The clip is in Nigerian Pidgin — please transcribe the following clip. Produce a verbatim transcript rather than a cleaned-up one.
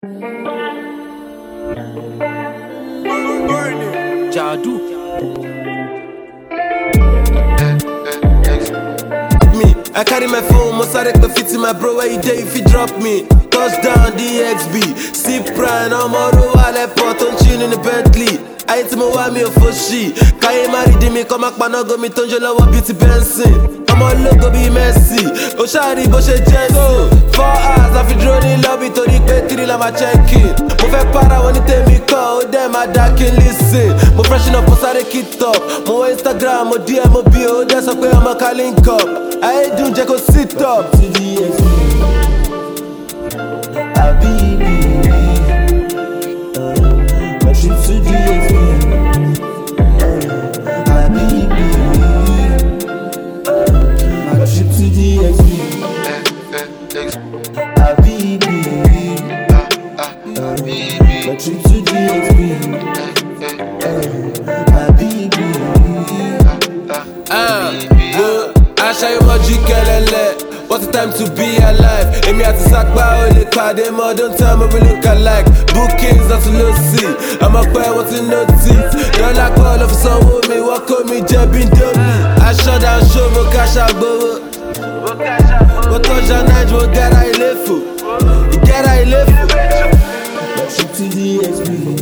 Jadu. Me, I carry my phone, most I record fit in my bro. Where you day if you drop me? Touchdown, D X B. Sip prime, I'm all over airport, on chill in the Bentley. I hit me one me a for she. Kaye marry me, come back, man, go me tongue, love beauty Benson. I'm all logo be messy. O shari bo she Jensen. Four hours, I fi drone in lobby to the pay three la ma check in. Mo fe para when you take me call, them I dark and listen. Mo freshen up, mo sare kit up. Mo Instagram, mo D M, mo B O, that's a way I'm a calling cup. I ain't do Jacko sit up. To the X P, Habibi. My trip to the X P, Habibi. My trip to the X P, Habibi. My trip to the X P, Habibi. Ah, go, I show you what you can. What's the time to be alive? Amy at the sack by only card, them all don't tell me we look alike. Bookings, that's a no see. I'm a boy, what's in notice? Don't like all of some with me, walk on me, jabbing dummy. I shut down, show me cash out, go. What touch your night, what get I live for? You get I live for. My trip to the X P,